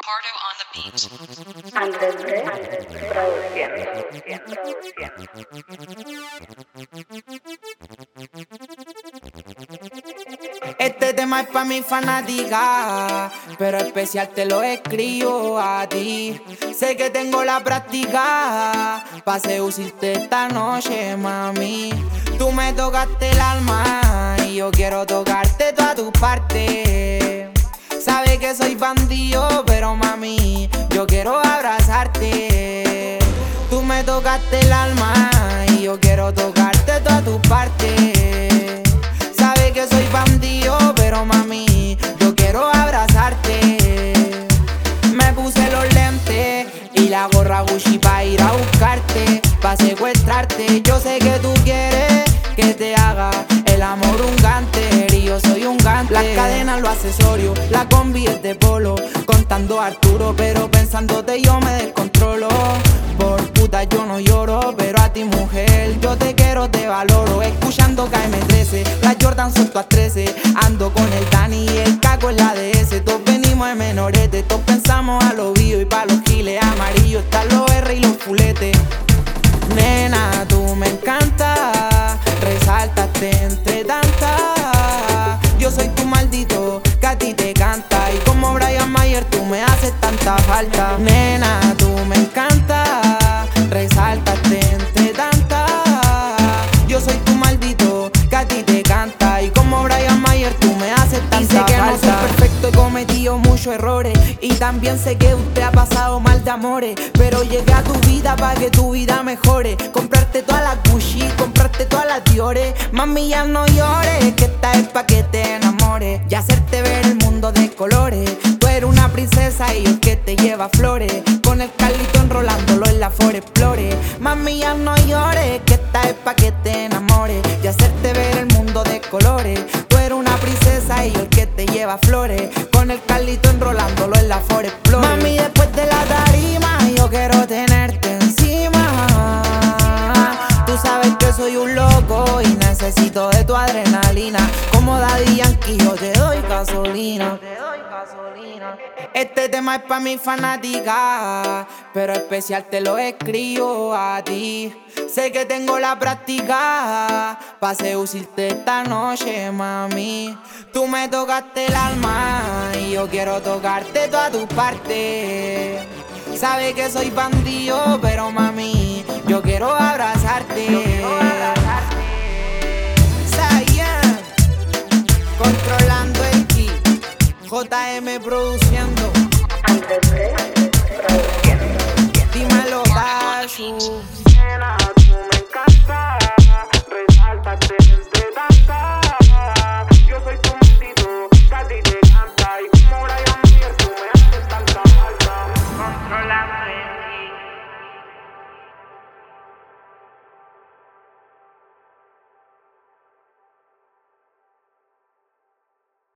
Pardo on the beat. Andrés produciendo. Este tema es pa' mi fanática, pero especial te lo escribo a ti. Sé que tengo la práctica pa' seducirte esta noche, mami. Tú me tocaste el alma y yo quiero tocarte toda tu parte. Sabes que soy bandido, pero mami, yo quiero abrazarte. Tú me tocaste el alma y yo quiero tocarte toda tu parte. Sabes que soy bandido, pero mami, yo quiero abrazarte. Me puse los lentes y la gorra Gucci pa' ir a buscarte, pa' secuestrarte. Yo sé que tú quieres que te haga el amor un gánter y yo soy un gánter. Las cadenas, los accesorios, la combi es de polo, contando a Arturo, pero pensándote yo me descontrolo. Por puta yo no lloro, pero a ti mujer yo te quiero, te valoro. Escuchando KM13, las Jordan son todas 13. Ando con el Dani y el Caco en la DS. Todos venimos de menorete, todos pensamos a los bios y pa' los giles amarillos están los R y los fuletes. Nena, tú me encantas, resáltate entre tantas. Yo soy tu maldito, que a ti te canta. Y como Brian Mayer tú me haces tanta falta. Nena, tú me encantas, resáltate entre tantas. Yo soy tu maldito, que a ti te canta. Y como Brian Mayer tú me haces tanta falta. Sé que no soy perfecto, he cometido muchos errores. Y también sé que usted ha pasado mal de amores, pero llegué a tu vida pa' que tu vida mejore. Comprarte todas las Gucci, comprarte todas las Diores. Mami, ya no llores, que esta es pa' que te enamores y hacerte ver el mundo de colores. Tú eres una princesa y yo el que te lleva flores, con el Carlito enrolándolo en la Ford Explorer. Mami, ya no llores, que esta es pa' que te enamores y hacerte ver el mundo de colores. Tú eres una princesa y yo el que te lleva flores, con el Carlito enrolándolo en la Ford Explorer. Mami, después de la tarima yo quiero tenerte encima. Tú sabes que soy un loco y necesito de tu adrenalina. Como Daddy Yankee yo te doy gasolina. Este tema es pa' mi fanática, pero especial te lo escribo a ti. Sé que tengo la práctica pa' seducirte esta noche, mami. Tú me tocaste el alma y yo quiero tocarte toda tu parte. Sabes que soy bandido, pero mami, yo quiero abrazarte. Zion, controlando el key, JM produciendo. Andrés produciendo. Dímelo, Dashu. Nena, tú me encantas, resáltate.